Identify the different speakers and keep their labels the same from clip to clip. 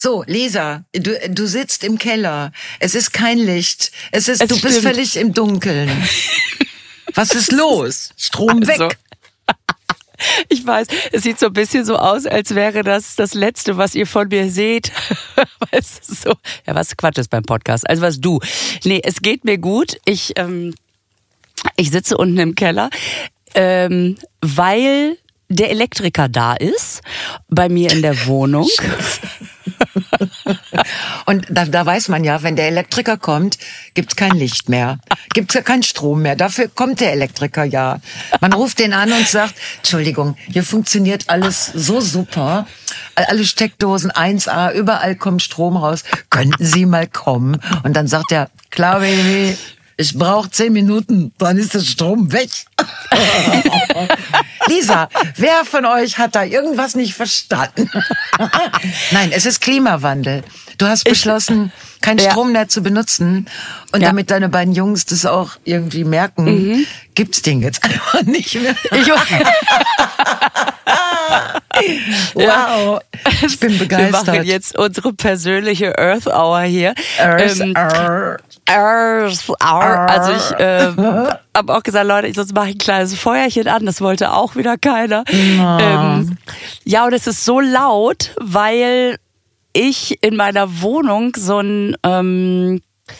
Speaker 1: So, Lisa, du sitzt im Keller. Es ist kein Licht. Du bist völlig im Dunkeln. Was ist los? Strom weg.
Speaker 2: Ich weiß, es sieht so ein bisschen so aus, als wäre das Letzte, was ihr von mir seht. Weißt du, so. Ja, was Quatsch ist beim Podcast. Also was du. Nee, es geht mir gut. Ich sitze unten im Keller, weil der Elektriker da ist, bei mir in der Wohnung.
Speaker 1: Und da weiß man ja, wenn der Elektriker kommt, gibt's kein Licht mehr, gibt's ja keinen Strom mehr. Dafür kommt der Elektriker ja. Man ruft den an und sagt, Entschuldigung, hier funktioniert alles so super. Alle Steckdosen 1A, überall kommt Strom raus. Könnten Sie mal kommen? Und dann sagt er, klar, Baby, ich brauche 10 Minuten, dann ist der Strom weg. Lisa, wer von euch hat da irgendwas nicht verstanden? Nein, es ist Klimawandel. Du hast beschlossen, keinen Strom mehr zu benutzen. Und damit deine beiden Jungs das auch irgendwie merken, gibt's den jetzt einfach nicht mehr. Wow, ich bin begeistert.
Speaker 2: Wir machen jetzt unsere persönliche Earth Hour hier.
Speaker 1: Earth Hour.
Speaker 2: Also ich habe auch gesagt, Leute, sonst mache ich ein kleines Feuerchen an. Das wollte auch wieder keiner. Ja, und es ist so laut, weil ich in meiner Wohnung so ein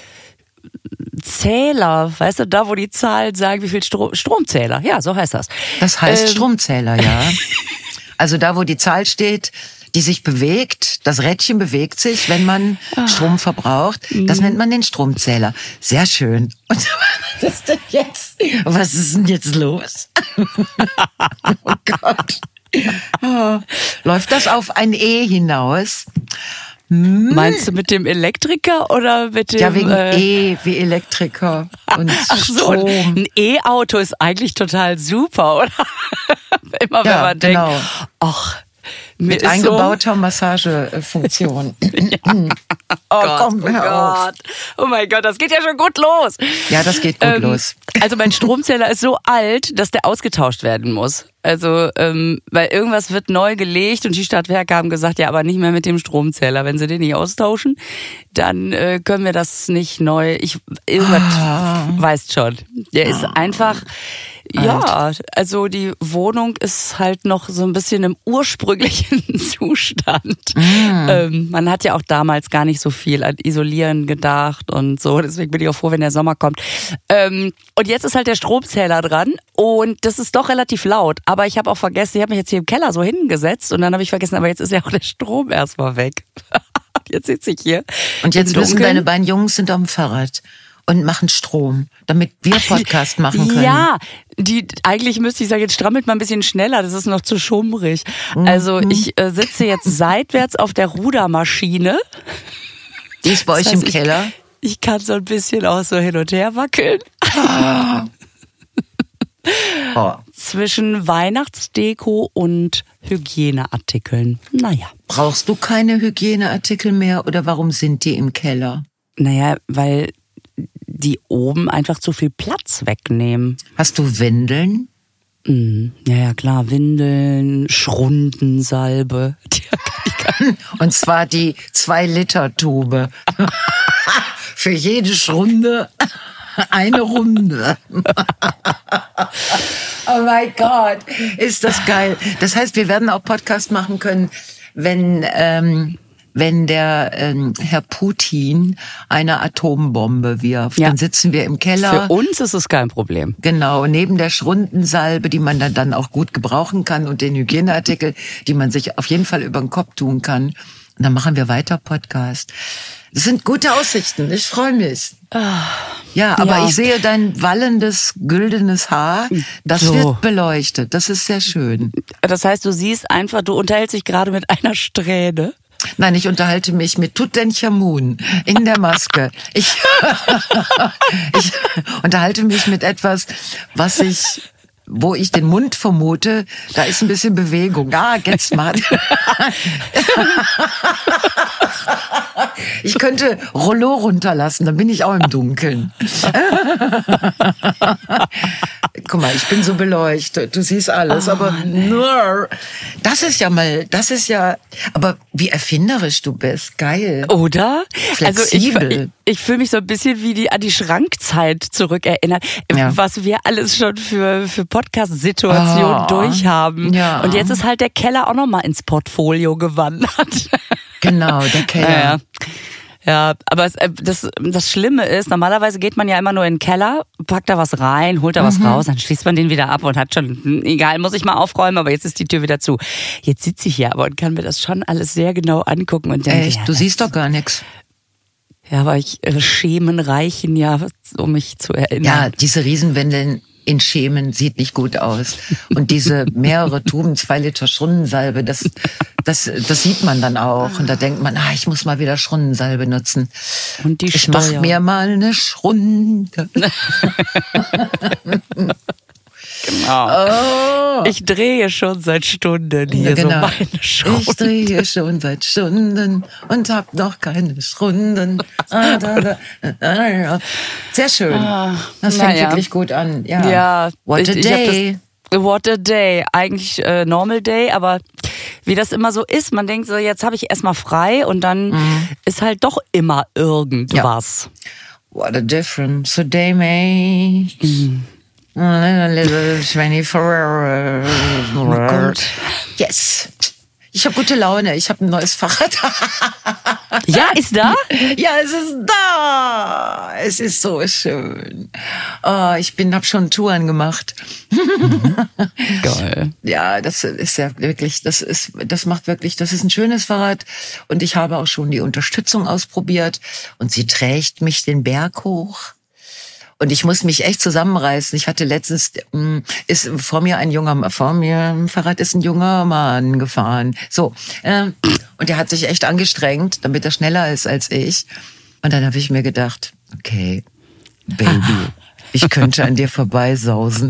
Speaker 2: Zähler, weißt du, da wo die Zahlen sagen, wie viel Stromzähler, ja, so heißt das.
Speaker 1: Das heißt Stromzähler, ja. Also da, wo die Zahl steht, die sich bewegt, das Rädchen bewegt sich, wenn man Strom verbraucht. Das nennt man den Stromzähler. Sehr schön. Und was ist denn jetzt? Was ist denn jetzt los? Oh Gott. Oh. Läuft das auf ein E hinaus?
Speaker 2: Meinst du mit dem Elektriker oder mit dem...
Speaker 1: Ja, wegen E wie Elektriker und Strom.
Speaker 2: Ein E-Auto ist eigentlich total super, oder? Immer wenn man denkt, ach,
Speaker 1: mit eingebauter Massagefunktion.
Speaker 2: Oh Gott. Oh mein Gott, das geht ja schon gut los.
Speaker 1: Ja, das geht gut los.
Speaker 2: Also mein Stromzähler ist so alt, dass der ausgetauscht werden muss. Also, weil irgendwas wird neu gelegt und die Stadtwerke haben gesagt, ja, aber nicht mehr mit dem Stromzähler. Wenn sie den nicht austauschen, dann können wir das nicht neu. Weißt schon. Der ist einfach... Ja, also die Wohnung ist halt noch so ein bisschen im ursprünglichen Zustand. Man hat ja auch damals gar nicht so viel an Isolieren gedacht und so. Deswegen bin ich auch froh, wenn der Sommer kommt. Und jetzt ist halt der Stromzähler dran und das ist doch relativ laut. Aber ich habe auch vergessen, ich habe mich jetzt hier im Keller so hingesetzt und dann habe ich vergessen, aber jetzt ist ja auch der Strom erstmal weg. Jetzt sitze ich hier.
Speaker 1: Und jetzt wissen deine beiden Jungs sind am Fahrrad und machen Strom, damit wir Podcast machen können.
Speaker 2: Ja, eigentlich müsste ich sagen, jetzt strammelt mal ein bisschen schneller, das ist noch zu schummrig. Also ich sitze jetzt seitwärts auf der Rudermaschine.
Speaker 1: Die ist bei euch im Keller?
Speaker 2: Ich kann so ein bisschen auch so hin und her wackeln. Zwischen Weihnachtsdeko und Hygieneartikeln. Naja.
Speaker 1: Brauchst du keine Hygieneartikel mehr oder warum sind die im Keller?
Speaker 2: Naja, weil die oben einfach zu viel Platz wegnehmen.
Speaker 1: Hast du Windeln?
Speaker 2: Ja, klar, Windeln, Schrundensalbe.
Speaker 1: Und zwar die 2-Liter-Tube. Für jede Schrunde eine Runde. Oh mein Gott, ist das geil. Das heißt, wir werden auch Podcast machen können, wenn der Herr Putin eine Atombombe wirft. Ja. Dann sitzen wir im Keller.
Speaker 2: Für uns ist es kein Problem.
Speaker 1: Genau, neben der Schrundensalbe, die man dann auch gut gebrauchen kann und den Hygieneartikel, die man sich auf jeden Fall über den Kopf tun kann. Und dann machen wir weiter Podcast. Das sind gute Aussichten, ich freue mich. Ja, aber ich sehe dein wallendes, güldenes Haar, das wird beleuchtet, das ist sehr schön.
Speaker 2: Das heißt, du siehst einfach, du unterhältst dich gerade mit einer Strähne.
Speaker 1: Nein, ich unterhalte mich mit Tutanchamun in der Maske. Ich unterhalte mich mit etwas, wo ich den Mund vermute, da ist ein bisschen Bewegung. Ah, get smart. Ich könnte Rollo runterlassen, dann bin ich auch im Dunkeln. Guck mal, ich bin so beleuchtet, du siehst alles, aber nur, das ist ja, aber wie erfinderisch du bist, geil.
Speaker 2: Oder?
Speaker 1: Flexibel.
Speaker 2: Also ich fühle mich so ein bisschen wie an die Schrankzeit zurückerinnert, was wir alles schon für Podcast-Situationen durchhaben.
Speaker 1: Ja.
Speaker 2: Und jetzt ist halt der Keller auch nochmal ins Portfolio gewandert.
Speaker 1: Genau, der Keller.
Speaker 2: Ja, aber das Schlimme ist, normalerweise geht man ja immer nur in den Keller, packt da was rein, holt da was raus, dann schließt man den wieder ab und hat schon, egal, muss ich mal aufräumen, aber jetzt ist die Tür wieder zu. Jetzt sitze ich hier aber und kann mir das schon alles sehr genau angucken und denke,
Speaker 1: echt, du siehst doch gar nichts.
Speaker 2: Ja, aber Schemen reichen ja, um mich zu erinnern.
Speaker 1: Ja, diese Riesenwände in Schemen sieht nicht gut aus. Und diese mehrere Tuben, 2 Liter Schrundensalbe, das sieht man dann auch. Und da denkt man, ich muss mal wieder Schrundensalbe nutzen.
Speaker 2: Und die
Speaker 1: ich mach mir mal eine Schrunde.
Speaker 2: Genau. Oh. Ich drehe schon seit Stunden hier so meine Schrunde.
Speaker 1: Ich drehe schon seit Stunden und hab noch keine Schrunden. Sehr schön. Das fängt wirklich gut an. Ja. What a day.
Speaker 2: What a day. Eigentlich normal day, aber wie das immer so ist, man denkt so, jetzt habe ich erstmal frei und dann ist halt doch immer irgendwas.
Speaker 1: Ja. What a difference a day makes. A little 24 hours. Yes. Ich habe gute Laune. Ich habe ein neues Fahrrad.
Speaker 2: Ja, ist da?
Speaker 1: Ja, es ist da. Es ist so schön. Ich habe schon Touren gemacht.
Speaker 2: Geil.
Speaker 1: Ja, das ist ja wirklich, das ist ein schönes Fahrrad. Und ich habe auch schon die Unterstützung ausprobiert. Und sie trägt mich den Berg hoch. Und ich muss mich echt zusammenreißen. Ich hatte letztens, ist vor mir im Fahrrad ist ein junger Mann gefahren. So, und der hat sich echt angestrengt, damit er schneller ist als ich. Und dann habe ich mir gedacht, okay, Baby, ich könnte an dir vorbei sausen.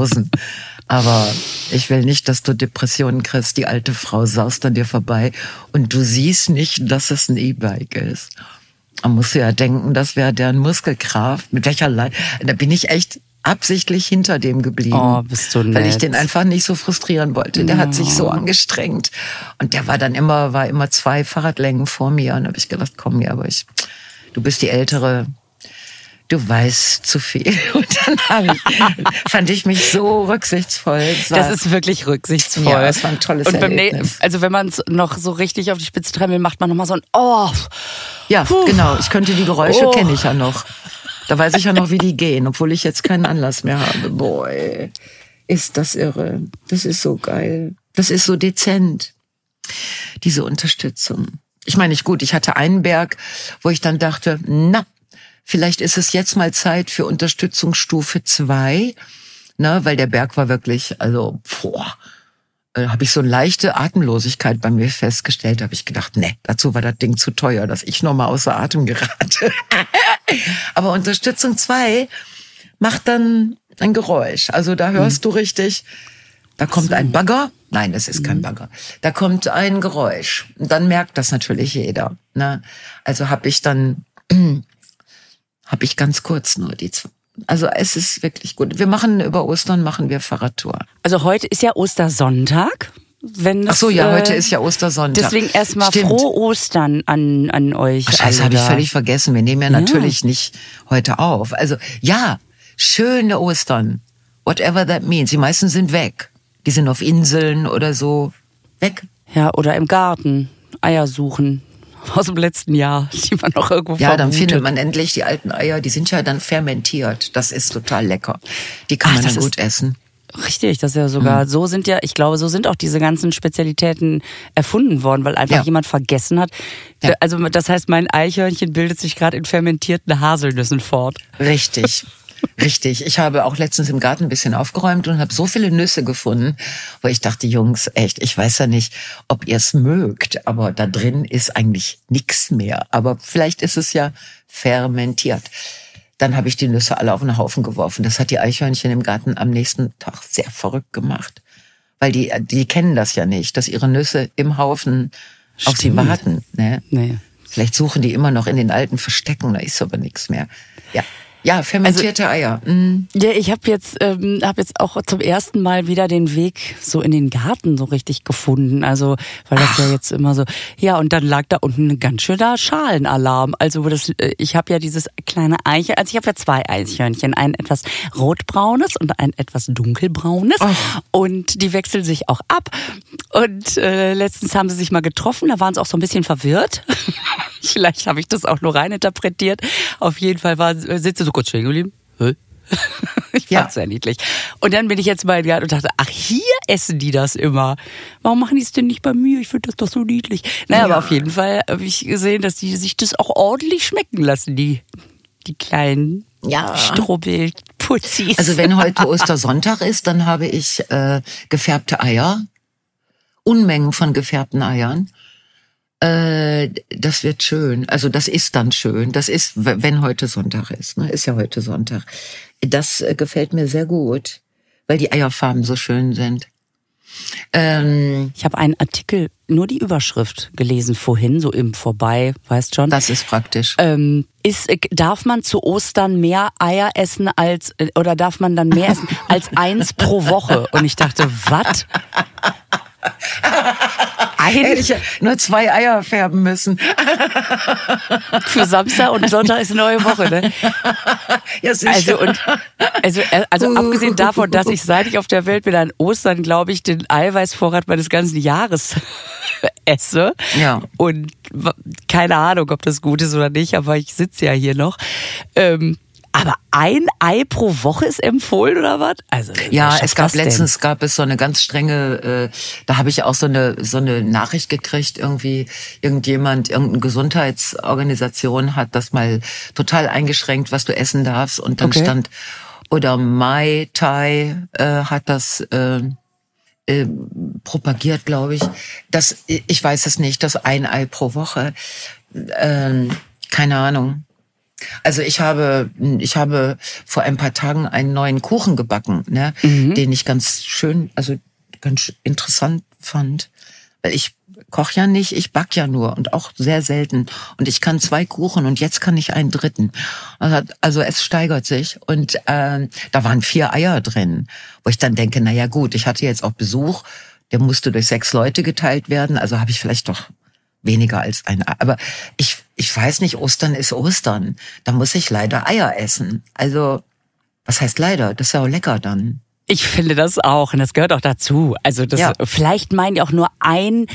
Speaker 1: Aber ich will nicht, dass du Depressionen kriegst. Die alte Frau saust an dir vorbei und du siehst nicht, dass es ein E-Bike ist. Man muss ja denken, das wäre deren Muskelkraft. Mit welcher da bin ich echt absichtlich hinter dem geblieben.
Speaker 2: Oh, bist du nett.
Speaker 1: Weil ich den einfach nicht so frustrieren wollte. Der hat sich so angestrengt. Und der war immer 2 Fahrradlängen vor mir. Und da habe ich gedacht, komm, du bist die Ältere. Du weißt zu viel. Und dann fand ich mich so rücksichtsvoll.
Speaker 2: Das ist wirklich rücksichtsvoll.
Speaker 1: Ja, das war ein tolles Erlebnis.
Speaker 2: Also wenn man es noch so richtig auf die Spitze treiben will, macht man nochmal so ein Oh.
Speaker 1: Ja, genau. Ich könnte die Geräusche kenne ich ja noch. Da weiß ich ja noch, wie die gehen, obwohl ich jetzt keinen Anlass mehr habe. Boy, ist das irre. Das ist so geil. Das ist so dezent. Diese Unterstützung. Ich meine, ich hatte einen Berg, wo ich dann dachte, vielleicht ist es jetzt mal Zeit für Unterstützungsstufe 2, weil der Berg war wirklich, habe ich so eine leichte Atemlosigkeit bei mir festgestellt, habe ich gedacht, dazu war das Ding zu teuer, dass ich nochmal außer Atem gerate. Aber Unterstützung 2 macht dann ein Geräusch. Also da hörst du richtig, da kommt ein Bagger. Nein, das ist kein Bagger. Da kommt ein Geräusch. Und dann merkt das natürlich jeder. Ne? Also habe ich ganz kurz nur die zwei. Also es ist wirklich gut. Über Ostern machen wir Fahrradtour.
Speaker 2: Also heute ist ja Ostersonntag.
Speaker 1: Ach so, ja, heute ist ja Ostersonntag.
Speaker 2: Deswegen erstmal frohe Ostern an euch.
Speaker 1: Ach, Scheiße, habe ich völlig vergessen. Wir nehmen ja natürlich nicht heute auf. Also ja, schöne Ostern. Whatever that means. Die meisten sind weg. Die sind auf Inseln oder so. Weg.
Speaker 2: Ja, oder im Garten. Eier suchen. Aus dem letzten Jahr, die man noch irgendwo
Speaker 1: Ja, dann findet man endlich die alten Eier. Die sind ja dann fermentiert. Das ist total lecker. Die kann man dann gut essen.
Speaker 2: Richtig, das ist ja sogar, so sind auch diese ganzen Spezialitäten erfunden worden, weil einfach jemand vergessen hat. Ja. Also das heißt, mein Eichhörnchen bildet sich gerade in fermentierten Haselnüssen fort.
Speaker 1: Richtig. Richtig. Ich habe auch letztens im Garten ein bisschen aufgeräumt und habe so viele Nüsse gefunden, wo ich dachte, Jungs, echt, ich weiß ja nicht, ob ihr es mögt, aber da drin ist eigentlich nichts mehr. Aber vielleicht ist es ja fermentiert. Dann habe ich die Nüsse alle auf einen Haufen geworfen. Das hat die Eichhörnchen im Garten am nächsten Tag sehr verrückt gemacht. Weil die kennen das ja nicht, dass ihre Nüsse im Haufen auf sie warten. Ne? Nee. Vielleicht suchen die immer noch in den alten Verstecken, da ist aber nichts mehr. Ja. Ja, fermentierte Eier.
Speaker 2: Ja, ich habe jetzt auch zum ersten Mal wieder den Weg so in den Garten so richtig gefunden. Also, weil das ja jetzt immer so, ja, und dann lag da unten ein ganz schöner Schalenalarm. Also ich habe ja dieses kleine Eichhörnchen, also ich habe ja 2 Eichhörnchen, ein etwas rotbraunes und ein etwas dunkelbraunes. Und die wechseln sich auch ab. Und letztens haben sie sich mal getroffen, da waren sie auch so ein bisschen verwirrt. Vielleicht habe ich das auch nur reininterpretiert. Auf jeden Fall sind sie so kurz stehen geblieben. Ich fand's sehr niedlich. Und dann bin ich jetzt mal in den Garten und dachte, ach, hier essen die das immer. Warum machen die es denn nicht bei mir? Ich finde das doch so niedlich. Naja, aber auf jeden Fall habe ich gesehen, dass die sich das auch ordentlich schmecken lassen, die kleinen Strubbelputzis.
Speaker 1: Also wenn heute Ostersonntag ist, dann habe ich gefärbte Eier. Unmengen von gefärbten Eiern. Das wird schön. Also das ist dann schön. Das ist, wenn heute Sonntag ist. Ne? Ist ja heute Sonntag. Das gefällt mir sehr gut, weil die Eierfarben so schön sind.
Speaker 2: Ich habe einen Artikel, nur die Überschrift gelesen vorhin, so im Vorbei, weißt schon.
Speaker 1: Das ist praktisch.
Speaker 2: Darf man zu Ostern mehr Eier essen oder darf man dann mehr essen als 1 pro Woche? Und ich dachte, was?
Speaker 1: Hätte ich ja nur 2 Eier färben müssen.
Speaker 2: Für Samstag und Sonntag ist eine neue Woche, ne?
Speaker 1: Ja, sicher.
Speaker 2: Also abgesehen davon, dass ich, seit ich auf der Welt bin, an Ostern, glaube ich, den Eiweißvorrat meines ganzen Jahres esse.
Speaker 1: Ja.
Speaker 2: Und keine Ahnung, ob das gut ist oder nicht, aber ich sitze ja hier noch. Aber 1 Ei pro Woche ist empfohlen, oder was? Also,
Speaker 1: ja, letztens gab es so eine ganz strenge, da habe ich auch so eine Nachricht gekriegt, irgendeine Gesundheitsorganisation hat das mal total eingeschränkt, was du essen darfst. Und dann stand, oder Mai Tai hat das propagiert, glaube ich. Ich weiß es nicht, das 1 Ei pro Woche. Keine Ahnung. Also ich habe vor ein paar Tagen einen neuen Kuchen gebacken, ne, den ich ganz schön, also ganz interessant fand, weil ich koche ja nicht, ich back ja nur und auch sehr selten und ich kann 2 Kuchen und jetzt kann ich einen 3. Also es steigert sich und da waren 4 Eier drin, wo ich dann denke, na ja gut, ich hatte jetzt auch Besuch, der musste durch 6 Leute geteilt werden, also habe ich vielleicht doch weniger als ein Ei. Aber ich weiß nicht, Ostern ist Ostern. Da muss ich leider Eier essen. Also, was heißt leider? Das ist ja auch lecker dann.
Speaker 2: Ich finde das auch und das gehört auch dazu. Also vielleicht meinen die auch nur ein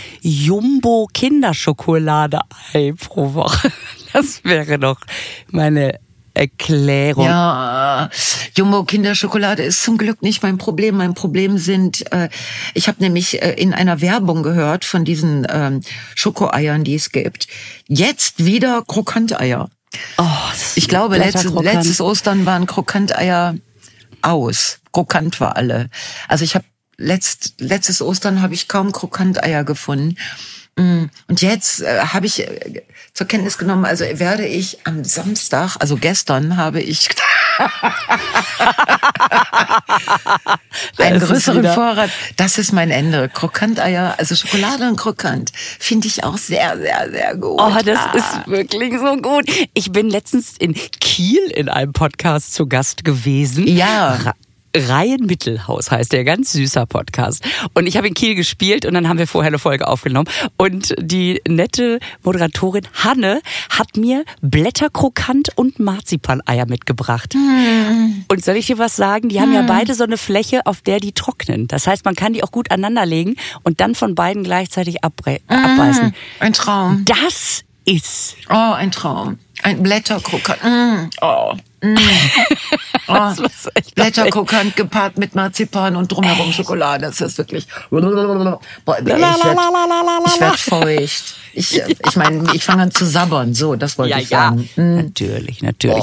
Speaker 2: Jumbo-Kinderschokolade-Ei pro Woche. Das wäre doch meine Erklärung.
Speaker 1: Ja, Jumbo-Kinderschokolade ist zum Glück nicht mein Problem. Mein Problem sind, ich habe nämlich in einer Werbung gehört von diesen Schokoeiern, die es gibt. Jetzt wieder Krokanteier.
Speaker 2: Oh,
Speaker 1: ich glaube, letztes Ostern waren Krokanteier aus. Krokant war alle. Also ich habe letztes Ostern habe ich kaum Krokanteier gefunden. Und jetzt habe ich zur Kenntnis genommen, also werde ich am Samstag, also gestern habe ich einen größeren Vorrat. Das ist mein Ende. Krokanteier, also Schokolade und Krokant, finde ich auch sehr, sehr, sehr gut.
Speaker 2: Oh, das ist wirklich so gut. Ich bin letztens in Kiel in einem Podcast zu Gast gewesen.
Speaker 1: Ja.
Speaker 2: Reihenmittelhaus heißt der, ganz süßer Podcast. Und ich habe in Kiel gespielt und dann haben wir vorher eine Folge aufgenommen. Und die nette Moderatorin Hanne hat mir Blätterkrokant und Marzipaneier mitgebracht. Und soll ich dir was sagen? Die haben ja beide so eine Fläche, auf der die trocknen. Das heißt, man kann die auch gut aneinanderlegen und dann von beiden gleichzeitig abbeißen.
Speaker 1: Ein Traum.
Speaker 2: Das ist...
Speaker 1: Oh, ein Traum. Ein Blätterkrokant. Blätterkrokant gepaart mit Marzipan und drumherum Schokolade. Das ist wirklich... Boah, ich werd feucht. Ich meine, ich fange an zu sabbern. So, das wollte ich sagen.
Speaker 2: Natürlich.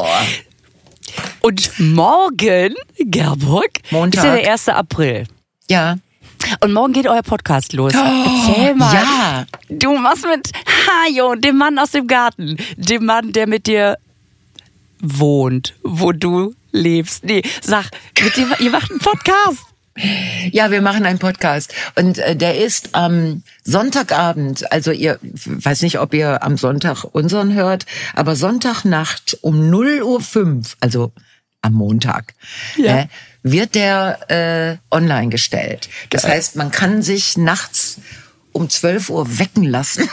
Speaker 2: Und morgen, Gerburg,
Speaker 1: Montag.
Speaker 2: ist ja der 1. April.
Speaker 1: Ja.
Speaker 2: Und morgen geht euer Podcast los. Erzähl mal.
Speaker 1: Ja.
Speaker 2: Du machst mit Hajo, dem Mann aus dem Garten. Dem Mann, der mit dir wohnt, wo du lebst. Nee, sag, ihr macht einen Podcast.
Speaker 1: Ja, wir machen einen Podcast und der ist am Sonntagabend, also ihr, weiß nicht, ob ihr am Sonntag unseren hört, aber Sonntagnacht um 0:05 Uhr, also am Montag, wird der online gestellt. Das heißt, man kann sich nachts um 12 Uhr wecken lassen.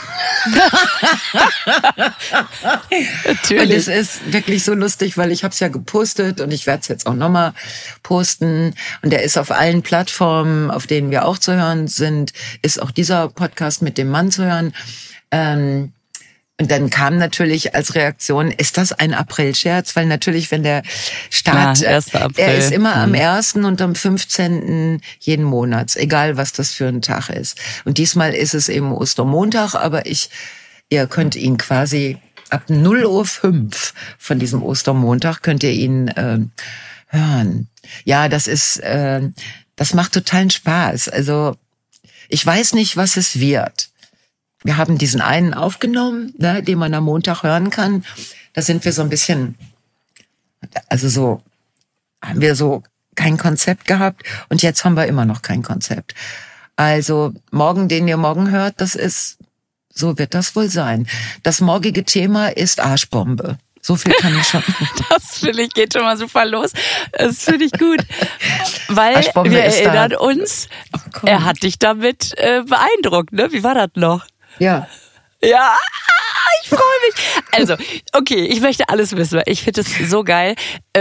Speaker 2: Natürlich.
Speaker 1: Und es ist wirklich so lustig, weil ich habe es ja gepostet und ich werde es jetzt auch nochmal posten. Und der ist auf allen Plattformen, auf denen wir auch zu hören sind, ist auch dieser Podcast mit dem Mann zu hören. Und dann kam natürlich als Reaktion, ist das ein April-Scherz? Weil natürlich, wenn der Start,
Speaker 2: 1. April.
Speaker 1: er ist immer am 1. und am 15. jeden Monats, egal was das für ein Tag ist. Und diesmal ist es eben Ostermontag, aber ihr könnt ihn quasi ab 0:05 Uhr von diesem Ostermontag könnt ihr ihn hören. Ja, das macht totalen Spaß. Also, ich weiß nicht, was es wird. Wir haben diesen einen aufgenommen, ne, den man am Montag hören kann. Da sind wir so ein bisschen, haben wir so kein Konzept gehabt und jetzt haben wir immer noch kein Konzept. Also morgen, den ihr morgen hört, so wird das wohl sein. Das morgige Thema ist Arschbombe. So viel kann ich schon.
Speaker 2: Das finde ich geht schon mal super los. Das finde ich gut. Weil
Speaker 1: Arschbombe
Speaker 2: wir
Speaker 1: ist
Speaker 2: erinnern uns, er hat dich damit beeindruckt, ne? Wie war das noch?
Speaker 1: Ja.
Speaker 2: Ja, ich freue mich. Also, okay, ich möchte alles wissen, weil ich finde es so geil,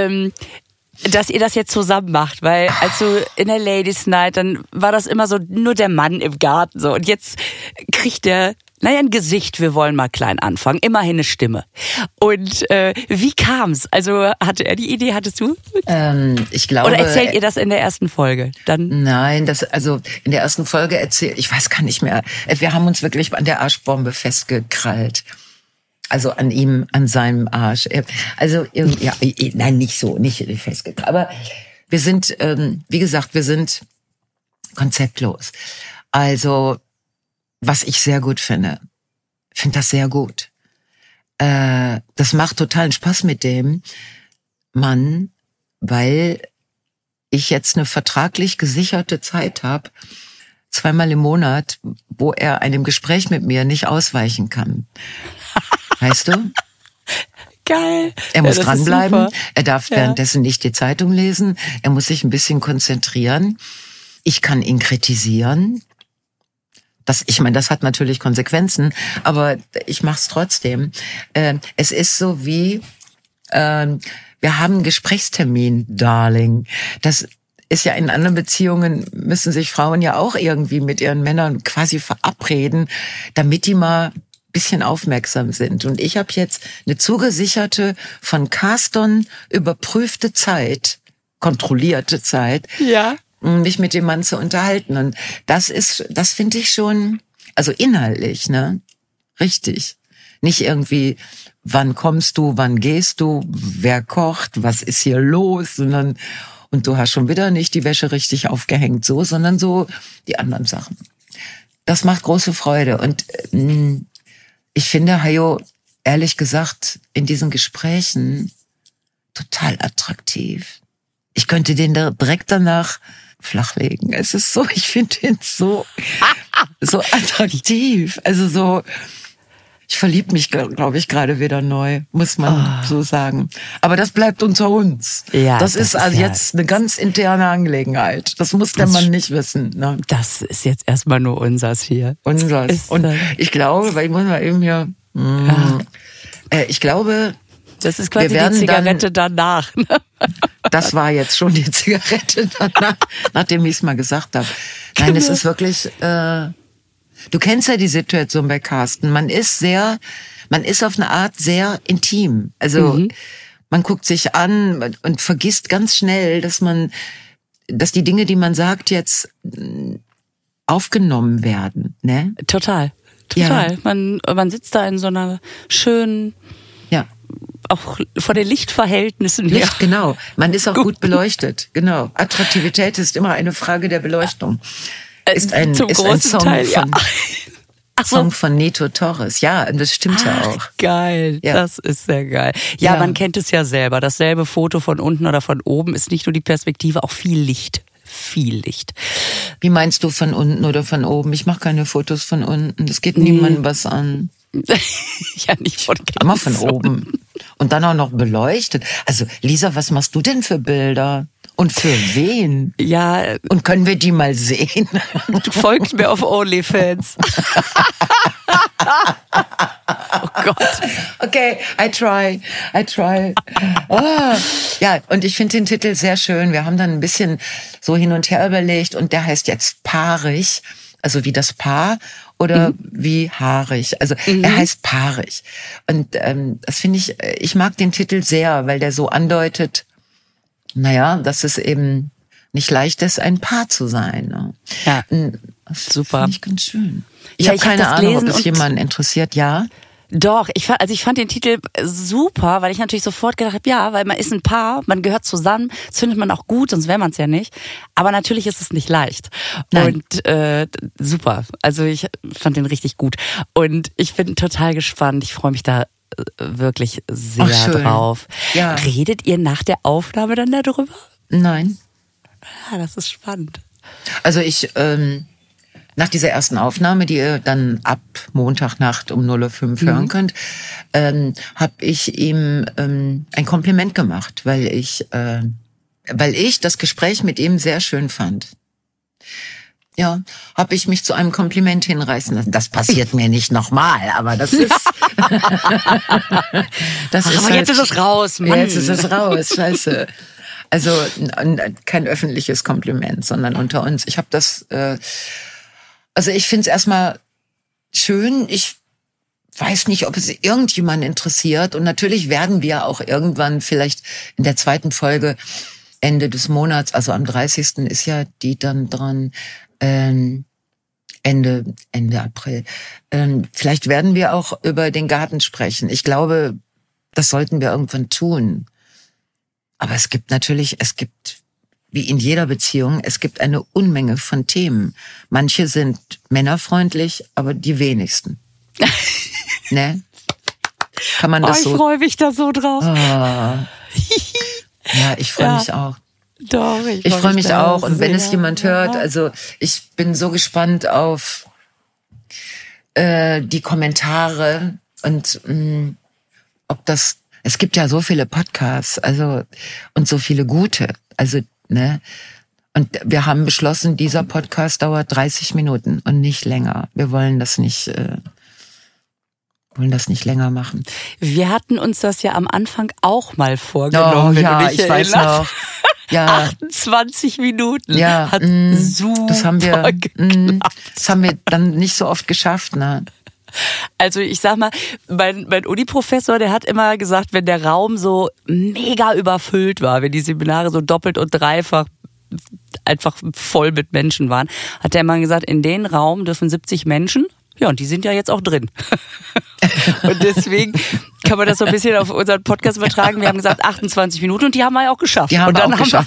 Speaker 2: dass ihr das jetzt zusammen macht, weil als du in der Ladies Night, dann war das immer so nur der Mann im Garten so und jetzt kriegt der ein Gesicht, wir wollen mal klein anfangen, immerhin eine Stimme. Und wie kam's? Also hatte er die Idee, hattest du?
Speaker 1: Ich glaube.
Speaker 2: Oder erzählt ihr das in der ersten Folge? Dann
Speaker 1: Nein, in der ersten Folge ich weiß gar nicht mehr. Wir haben uns wirklich an der Arschbombe festgekrallt. Also an ihm, an seinem Arsch. Also, ja, nein, nicht festgekrallt. Aber wir sind, wie gesagt, wir sind konzeptlos. Also, was ich sehr gut finde das sehr gut. Das macht totalen Spaß mit dem Mann, weil ich jetzt eine vertraglich gesicherte Zeit habe, 2-mal im Monat, wo er einem Gespräch mit mir nicht ausweichen kann. Weißt du?
Speaker 2: geil.
Speaker 1: Er muss dranbleiben. Er darf währenddessen nicht die Zeitung lesen. Er muss sich ein bisschen konzentrieren. Ich kann ihn kritisieren. Das hat natürlich Konsequenzen, aber ich mache es trotzdem. Es ist so wie, wir haben einen Gesprächstermin, Darling. Das ist ja in anderen Beziehungen, müssen sich Frauen ja auch irgendwie mit ihren Männern quasi verabreden, damit die mal ein bisschen aufmerksam sind. Und ich habe jetzt eine zugesicherte, von Carston überprüfte Zeit, kontrollierte Zeit, mich mit dem Mann zu unterhalten. Und das finde ich schon, also inhaltlich, ne, richtig. Nicht irgendwie, wann kommst du, wann gehst du, wer kocht, was ist hier los, sondern, und du hast schon wieder nicht die Wäsche richtig aufgehängt, sondern so die anderen Sachen. Das macht große Freude. Und ich finde Hajo, ehrlich gesagt, in diesen Gesprächen total attraktiv. Ich könnte den da direkt danach flachlegen. Es ist so, ich finde ihn so attraktiv. Also so, ich verliebe mich, glaube ich, gerade wieder neu, muss man so sagen. Aber das bleibt unter uns. Ja, das ist also jetzt eine ganz interne Angelegenheit. Das muss der Mann nicht wissen. Ne?
Speaker 2: Das ist jetzt erstmal nur unsers hier.
Speaker 1: Unseres. Und ich glaube, weil ich muss mal eben hier, ich glaube,
Speaker 2: das ist quasi die Zigarette danach.
Speaker 1: Das war jetzt schon die Zigarette danach, nachdem ich es mal gesagt habe. Nein, es ist wirklich, du kennst ja die Situation bei Carsten. Man ist auf eine Art sehr intim. Also, man guckt sich an und vergisst ganz schnell, dass die Dinge, die man sagt, jetzt aufgenommen werden, ne?
Speaker 2: Total. Ja. Man sitzt da in so einer schönen, auch von den Lichtverhältnissen her.
Speaker 1: Licht, genau. Man ist auch gut beleuchtet. Genau. Attraktivität ist immer eine Frage der Beleuchtung. Ist ein Song von Nito Torres. Ja, das stimmt ja auch.
Speaker 2: Geil. Ja. Das ist sehr geil. Ja, man kennt es ja selber. Dasselbe Foto von unten oder von oben ist nicht nur die Perspektive, auch viel Licht. viel Licht.
Speaker 1: Wie meinst du, von unten oder von oben? Ich mache keine Fotos von unten. Das geht niemandem was an.
Speaker 2: Ja, nicht von ganz
Speaker 1: Immer von oben. Und dann auch noch beleuchtet. Also Lisa, was machst du denn für Bilder? Und für wen?
Speaker 2: Ja.
Speaker 1: Und können wir die mal sehen?
Speaker 2: Du folgst mir auf OnlyFans. Oh Gott.
Speaker 1: Okay, I try. Oh. Ja, und ich finde den Titel sehr schön. Wir haben dann ein bisschen so hin und her überlegt und der heißt jetzt Paarig, also wie das Paar oder wie haarig. Also er heißt Paarig. Und das finde ich mag den Titel sehr, weil der so andeutet, naja, dass es eben nicht leicht ist, ein Paar zu sein. Ne?
Speaker 2: Ja,
Speaker 1: das
Speaker 2: super.
Speaker 1: Finde ich ganz schön. Ich habe keine Ahnung, ob es jemanden interessiert. Ja?
Speaker 2: Doch, ich fand den Titel super, weil ich natürlich sofort gedacht habe, ja, weil man ist ein Paar, man gehört zusammen, das findet man auch gut, sonst wäre man es ja nicht. Aber natürlich ist es nicht leicht.
Speaker 1: Nein.
Speaker 2: Und super, also ich fand den richtig gut. Und ich bin total gespannt, ich freue mich da wirklich sehr drauf.
Speaker 1: Ja.
Speaker 2: Redet ihr nach der Aufnahme dann darüber?
Speaker 1: Nein.
Speaker 2: Ja, das ist spannend.
Speaker 1: Also ich, nach dieser ersten Aufnahme, die ihr dann ab Montagnacht um 0:05 Uhr hören könnt, habe ich ihm ein Kompliment gemacht, weil ich das Gespräch mit ihm sehr schön fand. Ja, habe ich mich zu einem Kompliment hinreißen lassen. Das passiert mir nicht nochmal, aber das ist... das ist
Speaker 2: aber
Speaker 1: halt,
Speaker 2: jetzt ist es raus, Mann.
Speaker 1: Jetzt ist es raus, scheiße. Also kein öffentliches Kompliment, sondern unter uns. Ich habe das... Also ich finde es erstmal schön. Ich weiß nicht, ob es irgendjemand interessiert. Und natürlich werden wir auch irgendwann vielleicht in der zweiten Folge Ende des Monats, also am 30. ist ja die dann dran, Ende April. Vielleicht werden wir auch über den Garten sprechen. Ich glaube, das sollten wir irgendwann tun. Aber es gibt wie in jeder Beziehung, es gibt eine Unmenge von Themen. Manche sind männerfreundlich, aber die wenigsten. Ne? Kann man das so?
Speaker 2: Ich freue mich da so drauf.
Speaker 1: Ja, ich freue mich auch.
Speaker 2: Doch,
Speaker 1: ich freue mich auch. Und wenn es jemand hört, also ich bin so gespannt auf die Kommentare und ob das, es gibt ja so viele Podcasts, also und so viele gute, also ne. Und wir haben beschlossen, dieser Podcast dauert 30 Minuten und nicht länger. Wir wollen das nicht länger machen.
Speaker 2: Wir hatten uns das ja am Anfang auch mal vorgenommen.
Speaker 1: Oh, ja, ich weiß noch. Ja.
Speaker 2: 28 Minuten.
Speaker 1: Ja,
Speaker 2: hat super
Speaker 1: das haben wir dann nicht so oft geschafft, ne?
Speaker 2: Also ich sag mal, mein Uni-Professor, der hat immer gesagt, wenn der Raum so mega überfüllt war, wenn die Seminare so doppelt und dreifach einfach voll mit Menschen waren, hat er immer gesagt, in den Raum dürfen 70 Menschen. Ja, und die sind ja jetzt auch drin. Und deswegen kann man das so ein bisschen auf unseren Podcast übertragen. Wir haben gesagt 28 Minuten und die haben wir ja auch geschafft.
Speaker 1: Die haben
Speaker 2: und
Speaker 1: wir
Speaker 2: dann
Speaker 1: auch geschafft.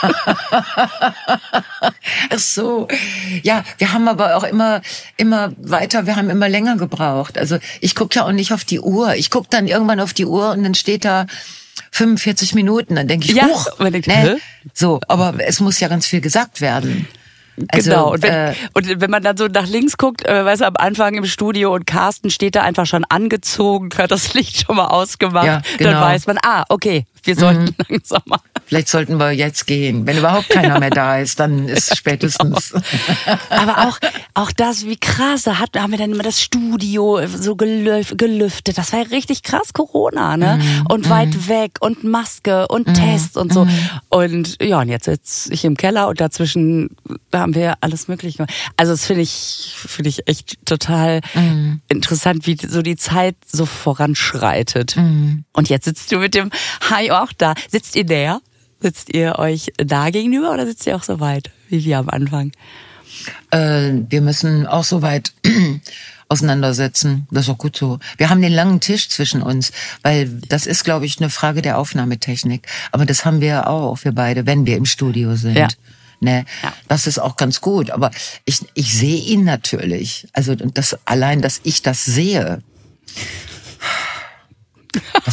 Speaker 1: Ach so. Ja, wir haben aber auch immer weiter, wir haben immer länger gebraucht. Also ich gucke ja auch nicht auf die Uhr. Ich gucke dann irgendwann auf die Uhr und dann steht da 45 Minuten. Dann denke ich,
Speaker 2: ja,
Speaker 1: huch, ne? So, aber es muss ja ganz viel gesagt werden. Also,
Speaker 2: genau, und wenn man dann so nach links guckt, weißt du, am Anfang im Studio und Carsten steht da einfach schon angezogen, hat das Licht schon mal ausgemacht, ja, genau. Dann weiß man, okay, wir sollten langsam mal.
Speaker 1: Vielleicht sollten wir jetzt gehen. Wenn überhaupt keiner mehr da ist, dann ist spätestens.
Speaker 2: Aber auch das, wie krass, da haben wir dann immer das Studio so gelüftet. Das war ja richtig krass, Corona, ne? Und weit weg und Maske und Test und so. Und ja, und jetzt sitze ich im Keller und dazwischen haben wir alles Mögliche gemacht. Also das finde ich echt total interessant, wie so die Zeit so voranschreitet. Und jetzt sitzt du mit dem Hai auch da. Sitzt ihr näher? Sitzt ihr euch da gegenüber oder sitzt ihr auch so weit, wie wir am Anfang?
Speaker 1: Wir müssen auch so weit auseinandersetzen. Das ist auch gut so. Wir haben den langen Tisch zwischen uns, weil das ist, glaube ich, eine Frage der Aufnahmetechnik. Aber das haben wir auch, wir beide, wenn wir im Studio sind. Ja. Ne? Ja. Das ist auch ganz gut. Aber ich sehe ihn natürlich. Also das allein, dass ich das sehe.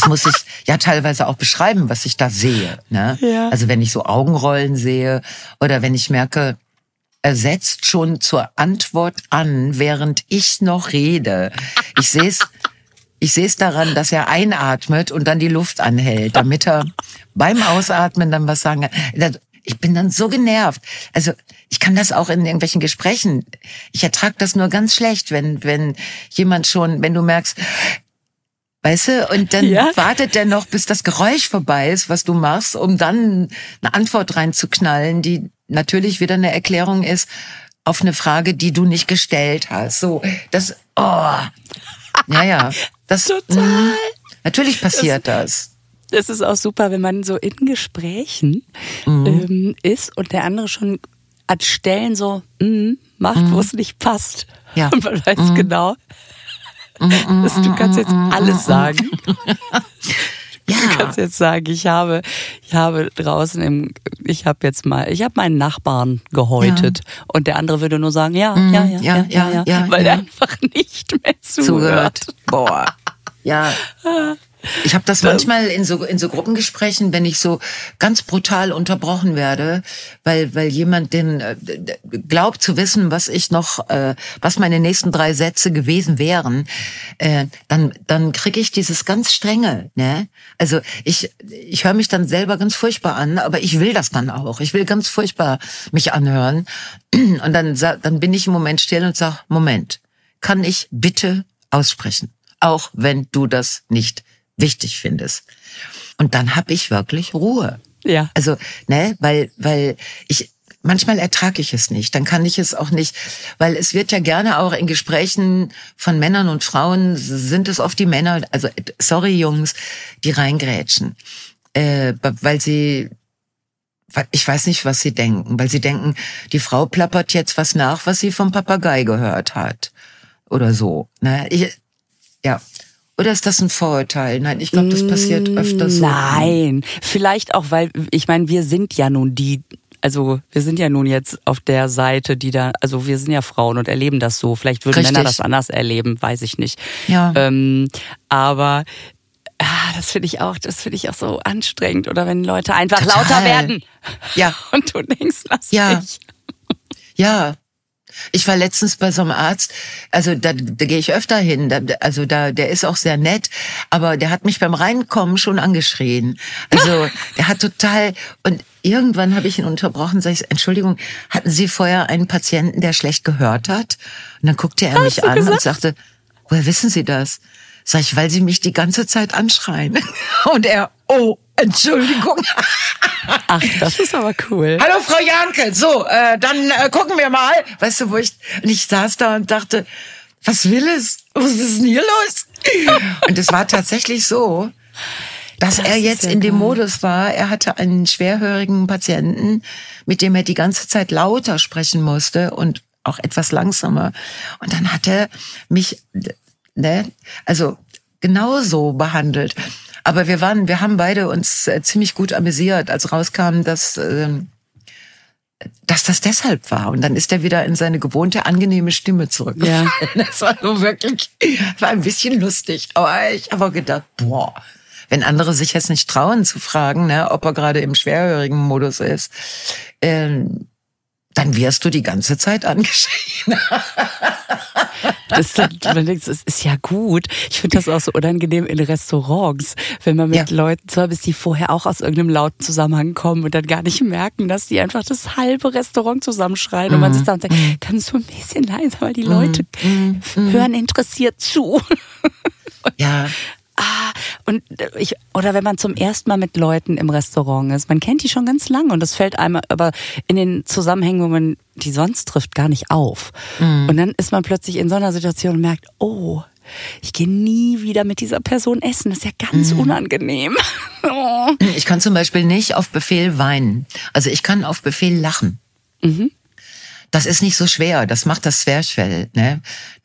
Speaker 1: das muss ich ja teilweise auch beschreiben, was ich da sehe. Ne?
Speaker 2: Ja.
Speaker 1: Also wenn ich so Augenrollen sehe oder wenn ich merke, er setzt schon zur Antwort an, während ich noch rede. Ich sehe es daran, dass er einatmet und dann die Luft anhält, damit er beim Ausatmen dann was sagen kann. Ich bin dann so genervt. Also ich kann das auch in irgendwelchen Gesprächen. Ich ertrage das nur ganz schlecht, wenn jemand schon, wenn du merkst, weißt du, und dann wartet der noch, bis das Geräusch vorbei ist, was du machst, um dann eine Antwort reinzuknallen, die natürlich wieder eine Erklärung ist auf eine Frage, die du nicht gestellt hast. So, das, das,
Speaker 2: total.
Speaker 1: Natürlich passiert das.
Speaker 2: Es ist auch super, wenn man so in Gesprächen ist und der andere schon an Stellen so macht, wo es nicht passt.
Speaker 1: Ja.
Speaker 2: Und man weiß genau, dass du kannst jetzt alles sagen. Du kannst jetzt sagen, ich habe draußen ich habe meinen Nachbarn gehäutet und der andere würde nur sagen, ja, weil der einfach nicht mehr zuhört.
Speaker 1: Boah. Ja. Ich habe das manchmal in so Gruppengesprächen, wenn ich so ganz brutal unterbrochen werde, weil jemand glaubt zu wissen, was meine nächsten 3 Sätze gewesen wären, dann kriege ich dieses ganz strenge, ne? Also ich höre mich dann selber ganz furchtbar an, aber ich will das dann auch. Ich will ganz furchtbar mich anhören und dann bin ich im Moment still und sag, Moment, kann ich bitte aussprechen, auch wenn du das nicht wichtig findest. Und dann habe ich wirklich Ruhe.
Speaker 2: Ja.
Speaker 1: Also, ne, weil manchmal ertrage ich es nicht, dann kann ich es auch nicht, weil es wird ja gerne auch in Gesprächen von Männern und Frauen, sind es oft die Männer, also sorry Jungs, die reingrätschen, weil ich weiß nicht, was sie denken, weil sie denken, die Frau plappert jetzt was nach, was sie vom Papagei gehört hat oder so. Ne? Oder ist das ein Vorurteil? Nein, ich glaube, das passiert öfter so.
Speaker 2: Nein, vielleicht auch, weil, ich meine, wir sind ja nun jetzt auf der Seite, also wir sind ja Frauen und erleben das so. Vielleicht würden Männer das anders erleben, weiß ich nicht.
Speaker 1: Ja.
Speaker 2: Aber das finde ich auch so anstrengend. Oder wenn Leute einfach
Speaker 1: Total
Speaker 2: lauter werden.
Speaker 1: Ja.
Speaker 2: Und du denkst, lass mich.
Speaker 1: Ja. Ich war letztens bei so einem Arzt, also da gehe ich öfter hin, der ist auch sehr nett, aber der hat mich beim Reinkommen schon angeschrien. Also der hat total, und irgendwann habe ich ihn unterbrochen, sag ich, Entschuldigung, hatten Sie vorher einen Patienten, der schlecht gehört hat? Und dann guckte er mich an und sagte, woher wissen Sie das? Sag ich, weil Sie mich die ganze Zeit anschreien. Und er, oh, Entschuldigung.
Speaker 2: Ach, das ist aber cool.
Speaker 1: Hallo Frau Janke, so, dann gucken wir mal. Weißt du, und ich saß da und dachte, was will es? Was ist denn hier los? Und es war tatsächlich so, dass er jetzt in dem Modus war, er hatte einen schwerhörigen Patienten, mit dem er die ganze Zeit lauter sprechen musste und auch etwas langsamer. Und dann hat er mich, also genauso behandelt. Aber wir haben beide uns ziemlich gut amüsiert, als rauskam, dass das deshalb war. Und dann ist er wieder in seine gewohnte, angenehme Stimme zurückgefallen. Ja. Das war so wirklich, war ein bisschen lustig. Aber ich habe auch gedacht, boah, wenn andere sich jetzt nicht trauen zu fragen, ne, ob er gerade im schwerhörigen Modus ist, dann wirst du die ganze Zeit angeschrien.
Speaker 2: Man denkt, es ist ja gut. Ich finde das auch so unangenehm in Restaurants, wenn man mit Leuten zusammen ist, die vorher auch aus irgendeinem lauten Zusammenhang kommen und dann gar nicht merken, dass die einfach das halbe Restaurant zusammenschreien und man sitzt da und sagt, kannst du ein bisschen leiser, weil die Leute hören interessiert zu.
Speaker 1: Ja.
Speaker 2: Oder wenn man zum ersten Mal mit Leuten im Restaurant ist, man kennt die schon ganz lange und das fällt einem aber in den Zusammenhängen, wo man die sonst trifft, gar nicht auf. Und dann ist man plötzlich in so einer Situation und merkt, oh, ich gehe nie wieder mit dieser Person essen, das ist ja ganz unangenehm.
Speaker 1: Ich kann zum Beispiel nicht auf Befehl weinen. Also ich kann auf Befehl lachen. Das ist nicht so schwer, das macht das Zwerchfell, ne?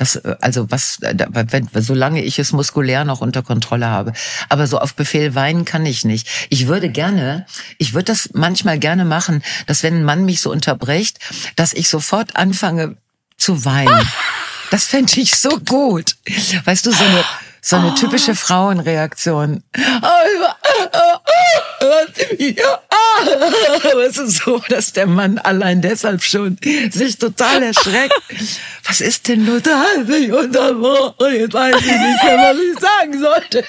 Speaker 1: Solange ich es muskulär noch unter Kontrolle habe. Aber so auf Befehl weinen kann ich nicht. Ich würde das manchmal gerne machen, dass wenn ein Mann mich so unterbricht, dass ich sofort anfange zu weinen. Das fände ich so gut. Weißt du, So eine typische Frauenreaktion. Es ist so, dass der Mann allein deshalb schon sich total erschreckt. Was ist denn total nicht unterbrochen? Jetzt weiß ich nicht mehr, was ich sagen sollte.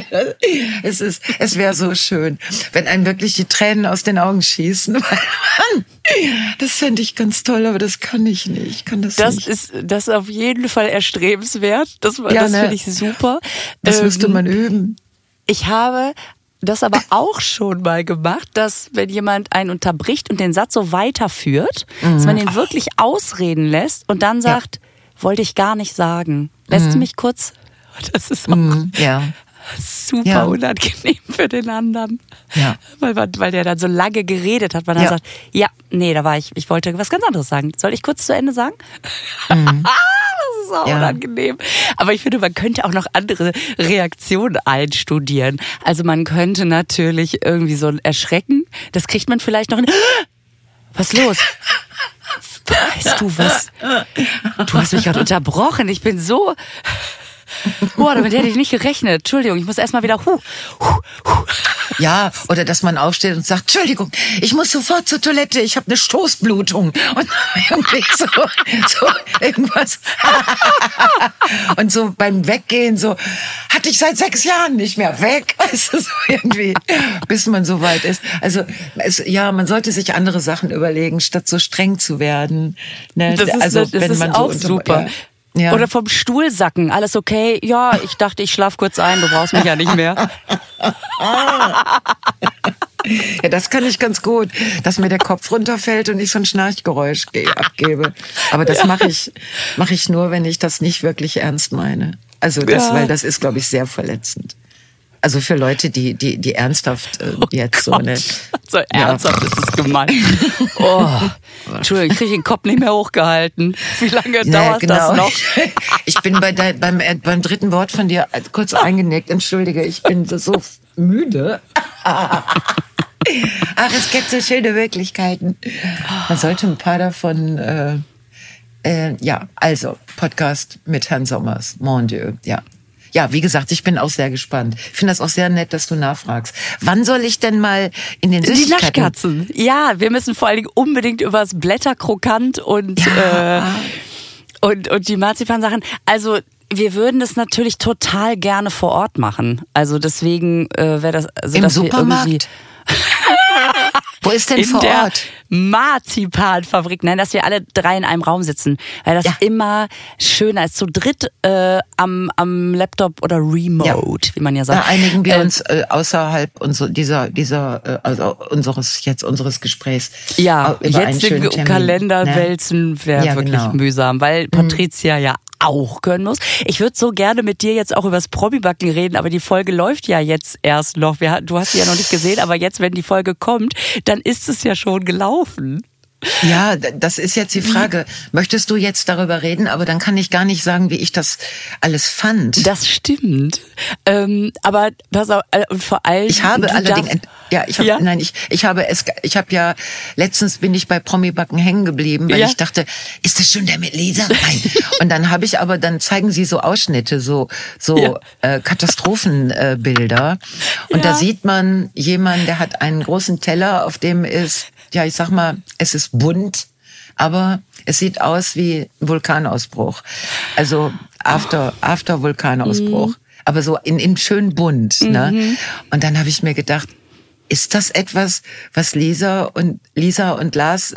Speaker 1: Es wäre so schön, wenn einem wirklich die Tränen aus den Augen schießen. Das fände ich ganz toll, aber das kann ich nicht. Ich kann das nicht.
Speaker 2: Das ist auf jeden Fall erstrebenswert. Das finde ich super.
Speaker 1: Das müsste man üben.
Speaker 2: Ich habe das aber auch schon mal gemacht, dass wenn jemand einen unterbricht und den Satz so weiterführt, dass man ihn wirklich ausreden lässt und dann sagt, wollte ich gar nicht sagen. Lässt du mich kurz? Das ist auch super unangenehm für den anderen. Ja. Weil der dann so lange geredet hat, weil er sagt, da war ich wollte was ganz anderes sagen. Soll ich kurz zu Ende sagen? Das ist auch unangenehm. Aber ich finde, man könnte auch noch andere Reaktionen einstudieren. Also man könnte natürlich irgendwie so ein Erschrecken, das kriegt man vielleicht noch in... Was ist los? Weißt du was? Du hast mich gerade unterbrochen. Ich bin so... Boah, damit hätte ich nicht gerechnet. Entschuldigung, ich muss erstmal wieder
Speaker 1: Ja, oder dass man aufsteht und sagt, Entschuldigung, ich muss sofort zur Toilette, ich habe eine Stoßblutung. Und irgendwie so irgendwas. Und so beim Weggehen so, hatte ich seit 6 Jahren nicht mehr weg. Also so irgendwie, bis man so weit ist. Also man sollte sich andere Sachen überlegen, statt so streng zu werden. Ne?
Speaker 2: Das ist auch super.
Speaker 1: Ja.
Speaker 2: Oder vom Stuhl sacken, alles okay? Ja, ich dachte, ich schlaf kurz ein, du brauchst mich ja nicht mehr.
Speaker 1: Ja, das kann ich ganz gut, dass mir der Kopf runterfällt und ich so ein Schnarchgeräusch abgebe. Aber das mache ich nur, wenn ich das nicht wirklich ernst meine. Also weil das ist, glaube ich, sehr verletzend. Also für Leute, die ernsthaft jetzt so eine...
Speaker 2: So ernsthaft ist es gemein. Oh, Entschuldigung, ich kriege den Kopf nicht mehr hochgehalten. Wie lange dauert das noch?
Speaker 1: Ich bin beim dritten Wort von dir kurz eingenickt. Entschuldige, ich bin so müde. Ach, es gibt so schöne Wirklichkeiten. Man sollte ein paar davon... also Podcast mit Herrn Sommers. Mon Dieu, ja. Ja, wie gesagt, ich bin auch sehr gespannt. Ich finde das auch sehr nett, dass du nachfragst. Wann soll ich denn mal in den Süßigkeiten...
Speaker 2: Die Naschkatzen. Ja, wir müssen vor allen Dingen unbedingt über das Blätterkrokant und die Marzipansachen. Also wir würden das natürlich total gerne vor Ort machen. Also deswegen wäre das... Also,
Speaker 1: im Supermarkt? Wo ist denn vor Ort?
Speaker 2: Marzipanfabrik. Nein, dass wir alle 3 in einem Raum sitzen. Weil das immer schöner ist. Zu dritt am Laptop oder Remote, wie man ja sagt.
Speaker 1: Da einigen wir uns außerhalb unseres Gesprächs.
Speaker 2: Ja, jetzt den Kalender wälzen wäre wirklich mühsam. Weil Patricia ja auch können muss. Ich würde so gerne mit dir jetzt auch über das Promi-Backen reden, aber die Folge läuft ja jetzt erst noch. Du hast sie ja noch nicht gesehen, aber jetzt, wenn die Folge kommt, dann ist es ja schon gelaufen.
Speaker 1: Ja, das ist jetzt die Frage. Möchtest du jetzt darüber reden? Aber dann kann ich gar nicht sagen, wie ich das alles fand.
Speaker 2: Das stimmt. Aber pass auf, und vor allem...
Speaker 1: Ich habe allerdings... letztens bin ich bei Promi-Backen hängen geblieben, weil ich dachte, ist das schon der mit Lisa? Nein. Und dann zeigen sie so Ausschnitte, so Katastrophenbilder. Und da sieht man jemanden, der hat einen großen Teller, auf dem ist, ja, ich sag mal, es ist bunt, aber es sieht aus wie ein Vulkanausbruch. Also after Vulkanausbruch. Aber so in schön bunt, ne? Und dann habe ich mir gedacht, ist das etwas, was Lisa und Lars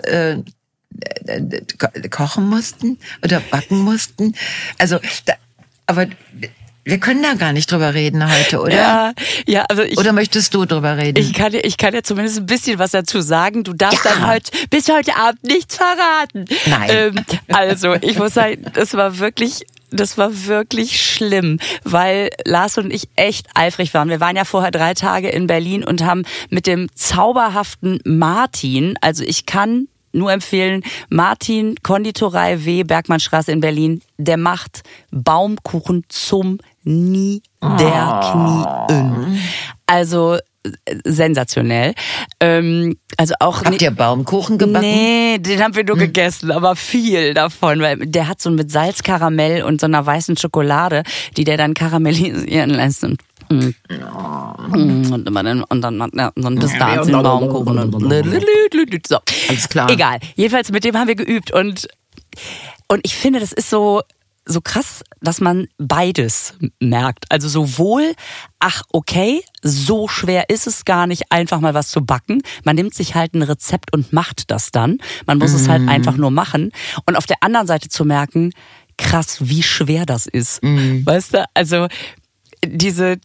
Speaker 1: kochen mussten oder backen mussten? Also, aber wir können da gar nicht drüber reden heute, oder?
Speaker 2: Ja, also
Speaker 1: oder möchtest du drüber reden?
Speaker 2: Ich kann ja zumindest ein bisschen was dazu sagen. Du darfst dann bis heute Abend nichts verraten.
Speaker 1: Nein.
Speaker 2: Also, ich muss sagen, das war wirklich schlimm, weil Lars und ich echt eifrig waren. Wir waren ja vorher 3 Tage in Berlin und haben mit dem zauberhaften Martin, also ich kann nur empfehlen, Martin, Konditorei W, Bergmannstraße in Berlin, der macht Baumkuchen zum Niederknien. Also sensationell. Also auch
Speaker 1: Habt ihr Baumkuchen gebacken?
Speaker 2: Nee, den haben wir nur gegessen, aber viel davon, weil der hat so mit Salzkaramell und so einer weißen Schokolade, die der dann karamellisieren lässt. Und dann Pistazienbaumkuchen und so.
Speaker 1: Alles klar.
Speaker 2: Egal. Jedenfalls mit dem haben wir geübt und ich finde, das ist so krass, dass man beides merkt. Also sowohl, ach okay, so schwer ist es gar nicht, einfach mal was zu backen. Man nimmt sich halt ein Rezept und macht das dann. Man muss es halt einfach nur machen. Und auf der anderen Seite zu merken, krass, wie schwer das ist. Weißt du, also diese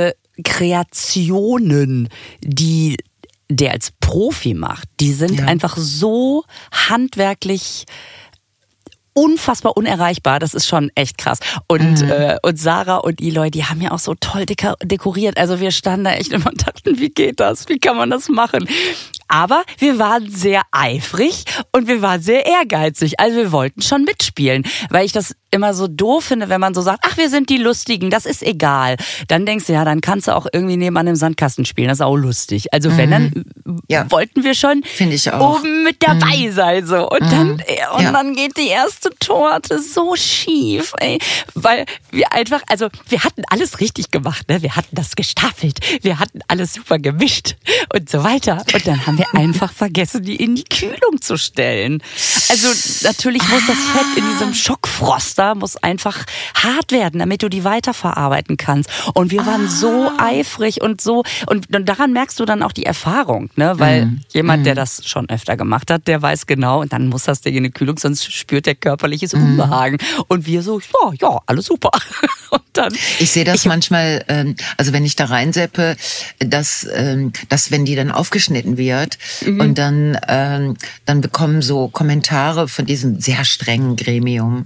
Speaker 2: Kreationen, die der als Profi macht, die sind einfach so handwerklich unfassbar unerreichbar, das ist schon echt krass. Und Sarah und Eloy, die haben ja auch so toll dekoriert. Also wir standen da echt immer und dachten, wie geht das? Wie kann man das machen? Aber wir waren sehr eifrig und wir waren sehr ehrgeizig. Also wir wollten schon mitspielen, weil ich das immer so doof finde, wenn man so sagt, ach, wir sind die Lustigen, das ist egal. Dann denkst du, ja, dann kannst du auch irgendwie nebenan im Sandkasten spielen, das ist auch lustig. Also wenn, dann wollten wir schon oben mit dabei sein. So. Und dann geht die erste Torte so schief, ey. Weil wir einfach, also wir hatten alles richtig gemacht, ne? Wir hatten das gestapelt, wir hatten alles super gemischt und so weiter. Und dann haben wir einfach vergessen, die in die Kühlung zu stellen. Also natürlich muss das Fett in diesem Schockfroster muss einfach hart werden, damit du die weiterverarbeiten kannst. Und wir waren so eifrig und so, und daran merkst du dann auch die Erfahrung, ne? Weil jemand, der das schon öfter gemacht hat, der weiß genau, und dann muss das Ding in die Kühlung, sonst spürt der körperliches Unbehagen. Und wir so, ja, alles super. Und dann,
Speaker 1: ich sehe das manchmal, also wenn ich da reinseppe, dass wenn die dann aufgeschnitten wird und dann bekommen so Kommentare von diesem sehr strengen Gremium,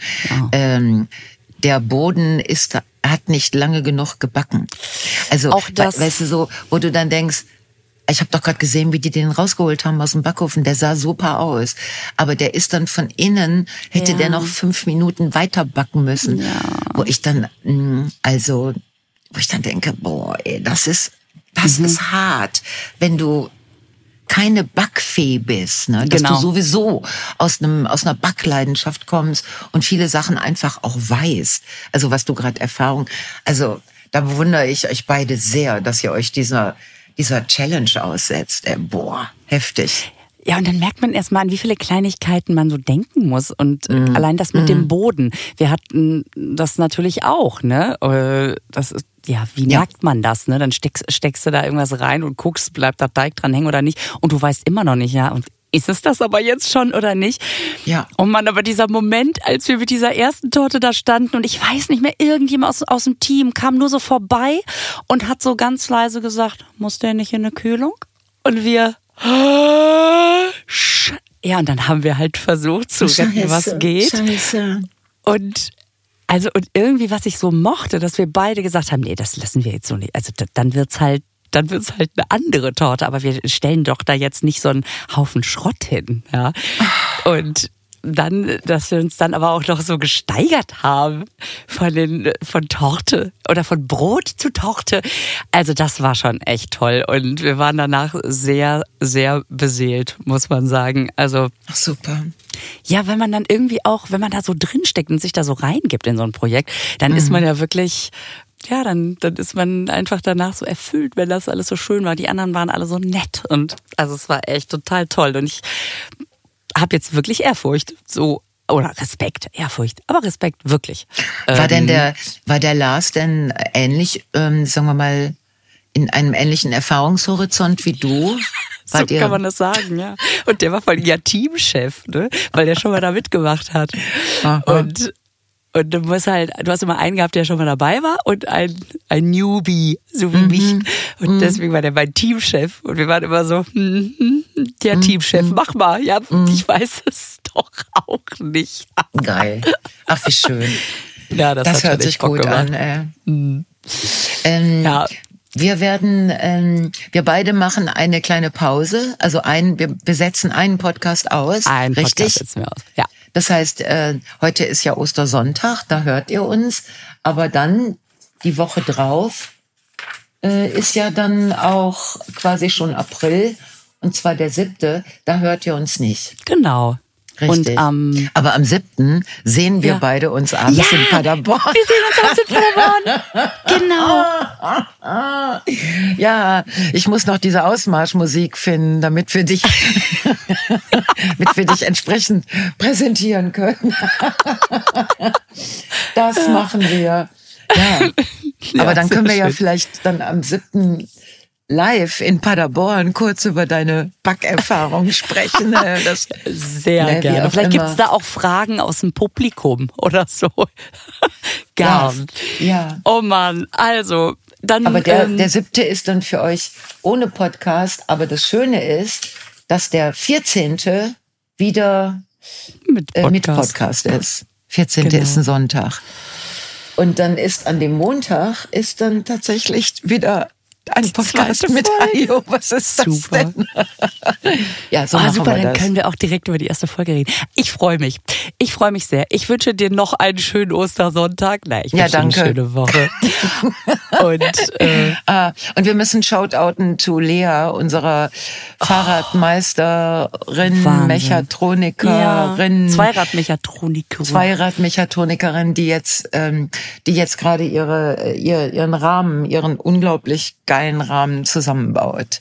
Speaker 1: der Boden hat nicht lange genug gebacken. Also,
Speaker 2: auch das,
Speaker 1: weißt du, so, wo du dann denkst, ich habe doch gerade gesehen, wie die den rausgeholt haben aus dem Backofen. Der sah super aus. Aber der ist dann von innen, hätte der noch 5 Minuten weiter backen müssen. Ja. Wo ich dann denke, boah, ey, das ist hart, wenn du keine Backfee bist, ne? Dass du sowieso aus einer Backleidenschaft kommst und viele Sachen einfach auch weißt. Also was du gerade also da bewundere ich euch beide sehr, dass ihr euch dieser Challenge aussetzt. Boah, heftig.
Speaker 2: Ja, und dann merkt man erstmal, an wie viele Kleinigkeiten man so denken muss. Und allein das mit dem Boden. Wir hatten das natürlich auch, ne? Das ist, wie merkt man das, ne? Dann steckst du da irgendwas rein und guckst, bleibt da Teig dran hängen oder nicht. Und du weißt immer noch nicht, und ist es das aber jetzt schon oder nicht? Ja. Und man, aber dieser Moment, als wir mit dieser ersten Torte da standen und ich weiß nicht mehr, irgendjemand aus dem Team kam nur so vorbei und hat so ganz leise gesagt, muss der nicht in eine Kühlung? Und wir, ja, und dann haben wir halt versucht zu retten, was geht.
Speaker 1: Scheiße.
Speaker 2: Und irgendwie, was ich so mochte, dass wir beide gesagt haben, nee, das lassen wir jetzt so nicht. Also dann wird's halt eine andere Torte, aber wir stellen doch da jetzt nicht so einen Haufen Schrott hin, ja. Und dann, dass wir uns dann aber auch noch so gesteigert haben von Torte oder von Brot zu Torte. Also das war schon echt toll und wir waren danach sehr, sehr beseelt, muss man sagen. Also
Speaker 1: super.
Speaker 2: Ja, wenn man dann irgendwie auch, wenn man da so drinsteckt und sich da so reingibt in so ein Projekt, dann ist man ja wirklich, ja, dann ist man einfach danach so erfüllt, wenn das alles so schön war. Die anderen waren alle so nett und also es war echt total toll und ich habe jetzt wirklich Ehrfurcht, oder Respekt, Ehrfurcht, aber Respekt wirklich.
Speaker 1: War der Lars denn ähnlich, sagen wir mal, in einem ähnlichen Erfahrungshorizont wie du?
Speaker 2: So kann man das sagen, ja. Und der war voll Teamchef, ne? Weil der schon mal da mitgemacht hat. Und du hast immer einen gehabt, der schon mal dabei war und ein Newbie, so wie mich. Und deswegen war der mein Teamchef. Und wir waren immer so, der Teamchef, mach mal. Ja, ich weiß es doch auch nicht.
Speaker 1: Geil. Ach, wie schön.
Speaker 2: Ja, das
Speaker 1: hört sich gut an. Ja. Wir beide machen eine kleine Pause. Also wir setzen einen Podcast aus.
Speaker 2: Einen
Speaker 1: richtig?
Speaker 2: Podcast setzen wir aus, ja.
Speaker 1: Das heißt, heute ist ja Ostersonntag, da hört ihr uns. Aber dann die Woche drauf ist ja dann auch quasi schon April. Und zwar der 7. Da hört ihr uns nicht.
Speaker 2: Genau.
Speaker 1: Richtig.
Speaker 2: Und
Speaker 1: aber am 7. sehen wir beide uns abends in Paderborn.
Speaker 2: Wir sehen uns abends in Paderborn. Genau.
Speaker 1: Ja, ich muss noch diese Ausmarschmusik finden, damit wir dich entsprechend präsentieren können. Das machen wir. Ja. Aber dann können wir ja vielleicht dann am 7. live in Paderborn kurz über deine Backerfahrung sprechen. Das
Speaker 2: sehr gerne. Vielleicht gibt es da auch Fragen aus dem Publikum oder so. Gern.
Speaker 1: Ja.
Speaker 2: Oh Mann, also dann.
Speaker 1: Aber der 7. ist dann für euch ohne Podcast. Aber das Schöne ist, dass der 14. wieder mit Podcast ist. 14. ist ein Sonntag. Und dann ist an dem Montag ist dann tatsächlich wieder ein Podcast mit Hajo. Was ist das denn? Ja, so machen
Speaker 2: super,
Speaker 1: wir das.
Speaker 2: Dann können wir auch direkt über die erste Folge reden. Ich freue mich. Ich freue mich sehr. Ich wünsche dir noch einen schönen Ostersonntag. Ich wünsche dir eine schöne Woche.
Speaker 1: Und wir müssen shoutouten zu Lea, unserer Fahrradmeisterin, Mechatronikerin. Zweiradmechatronikerin, die jetzt gerade ihren Rahmen, ihren unglaublich geilen Rahmen zusammenbaut.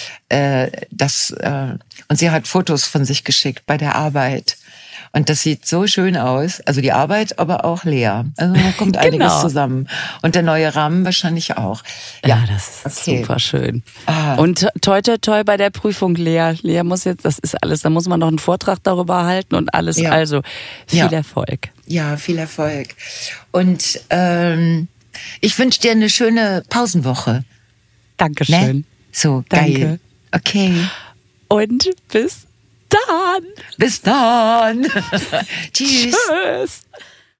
Speaker 1: Und sie hat Fotos von sich geschickt bei der Arbeit. Und das sieht so schön aus. Also die Arbeit, aber auch Lea. Also da kommt einiges zusammen. Und der neue Rahmen wahrscheinlich auch.
Speaker 2: Ja, das ist super schön. Und toi, toi, toi bei der Prüfung, Lea. Lea muss jetzt, das ist alles, da muss man noch einen Vortrag darüber halten und alles. Ja. Also viel Erfolg.
Speaker 1: Ja, viel Erfolg. Und ich wünsche dir eine schöne Pausenwoche.
Speaker 2: Dankeschön.
Speaker 1: Ne? So, geil. Okay.
Speaker 2: Und bis dann.
Speaker 1: Bis dann. Tschüss.
Speaker 2: Tschüss.